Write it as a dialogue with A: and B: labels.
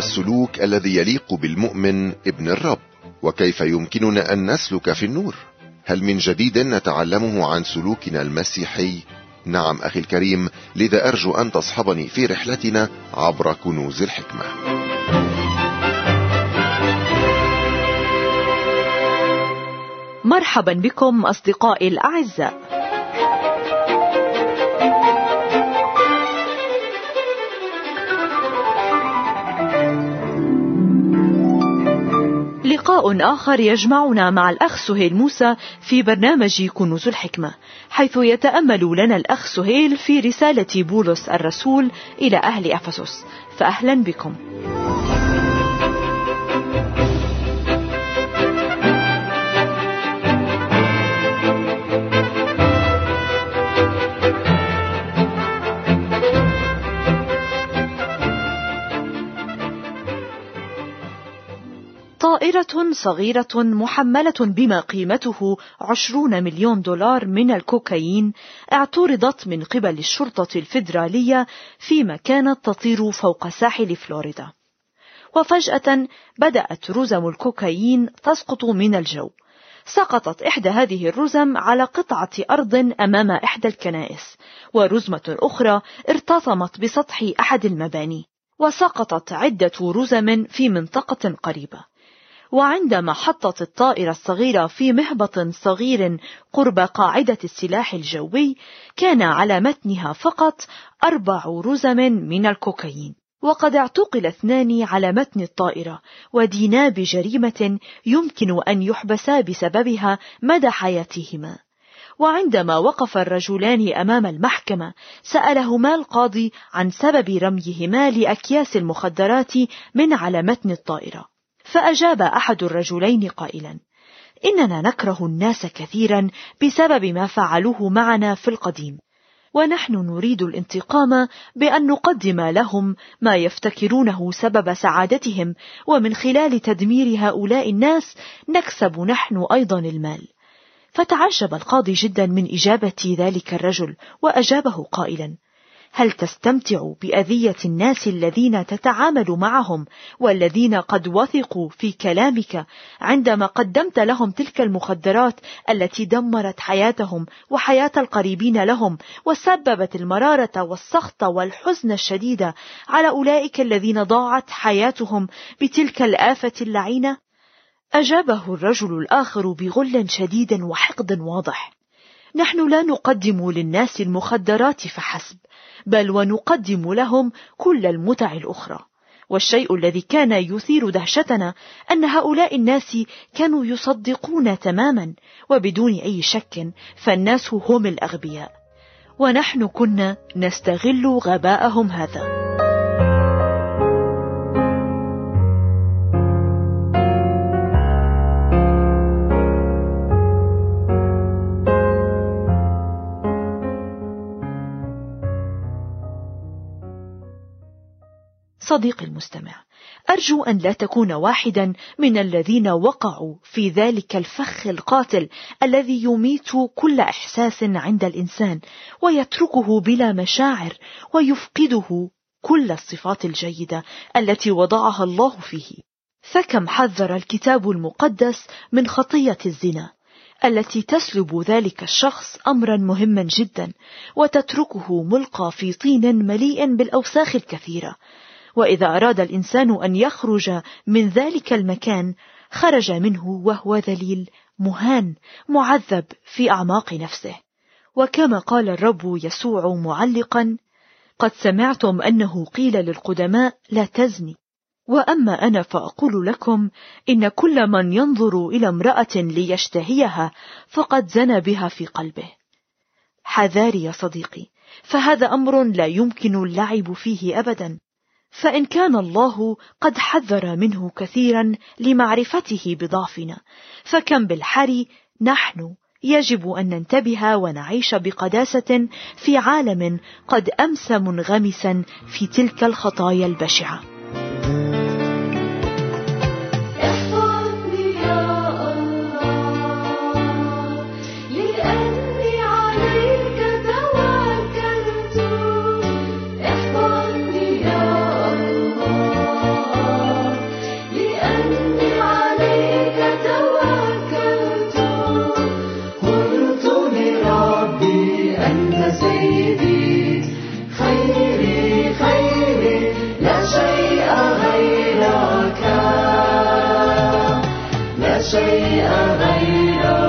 A: السلوك الذي يليق بالمؤمن ابن الرب؟ وكيف يمكننا أن نسلك في النور؟ هل من جديد نتعلمه عن سلوكنا المسيحي؟ نعم أخي الكريم، لذا أرجو أن تصحبني في رحلتنا عبر كنوز الحكمة.
B: مرحبا بكم أصدقائي الأعزاء. لقاء آخر يجمعنا مع الأخ سهيل موسى في برنامج كنوز الحكمة، حيث يتأمل لنا الأخ سهيل في رسالة بولس الرسول إلى أهل أفسس. فأهلا بكم. طائرة صغيرة محملة بما قيمته 20 مليون دولار من الكوكايين اعترضت من قبل الشرطة الفيدرالية فيما كانت تطير فوق ساحل فلوريدا، وفجأة بدأت رزم الكوكايين تسقط من الجو. سقطت إحدى هذه الرزم على قطعة أرض أمام إحدى الكنائس، ورزمة أخرى ارتطمت بسطح أحد المباني، وسقطت عدة رزم في منطقة قريبة. وعندما حطت الطائرة الصغيرة في مهبط صغير قرب قاعدة السلاح الجوي، كان على متنها فقط 4 رزم من الكوكايين، وقد اعتقل 2 على متن الطائرة ودينا بجريمة يمكن أن يحبسا بسببها مدى حياتهما. وعندما وقف الرجلان أمام المحكمة، سألهما القاضي عن سبب رميهما لأكياس المخدرات من على متن الطائرة، فأجاب أحد الرجلين قائلا: إننا نكره الناس كثيرا بسبب ما فعلوه معنا في القديم، ونحن نريد الانتقام بأن نقدم لهم ما يفتكرونه سبب سعادتهم، ومن خلال تدمير هؤلاء الناس نكسب نحن أيضا المال. فتعجب القاضي جدا من إجابة ذلك الرجل، وأجابه قائلا: هل تستمتع بأذية الناس الذين تتعامل معهم والذين قد وثقوا في كلامك عندما قدمت لهم تلك المخدرات التي دمرت حياتهم وحياة القريبين لهم، وسببت المرارة والسخط والحزن الشديد على أولئك الذين ضاعت حياتهم بتلك الآفة اللعينة؟ أجابه الرجل الآخر بغل شديد وحقد واضح: نحن لا نقدم للناس المخدرات فحسب، بل ونقدم لهم كل المتع الأخرى. والشيء الذي كان يثير دهشتنا أن هؤلاء الناس كانوا يصدقون تماما وبدون أي شك فالناس هم الأغبياء، ونحن كنا نستغل غباءهم هذا. صديقي المستمع، أرجو أن لا تكون واحدا من الذين وقعوا في ذلك الفخ القاتل الذي يميت كل إحساس عند الإنسان ويتركه بلا مشاعر ويفقده كل الصفات الجيدة التي وضعها الله فيه. فكم حذر الكتاب المقدس من خطية الزنا التي تسلب ذلك الشخص أمرا مهما جدا وتتركه ملقى في طين مليء بالأوساخ الكثيرة. وإذا أراد الإنسان أن يخرج من ذلك المكان خرج منه وهو ذليل مهان معذب في أعماق نفسه. وكما قال الرب يسوع معلقا: قد سمعتم أنه قيل للقدماء لا تزني، وأما أنا فأقول لكم إن كل من ينظر إلى امرأة ليشتهيها فقد زنى بها في قلبه. حذاري يا صديقي، فهذا أمر لا يمكن اللعب فيه أبدا، فإن كان الله قد حذر منه كثيرا لمعرفته بضعفنا، فكم بالحري نحن يجب أن ننتبه ونعيش بقداسة في عالم قد أمس منغمسا في تلك الخطايا البشعة.
C: لا شيء غيره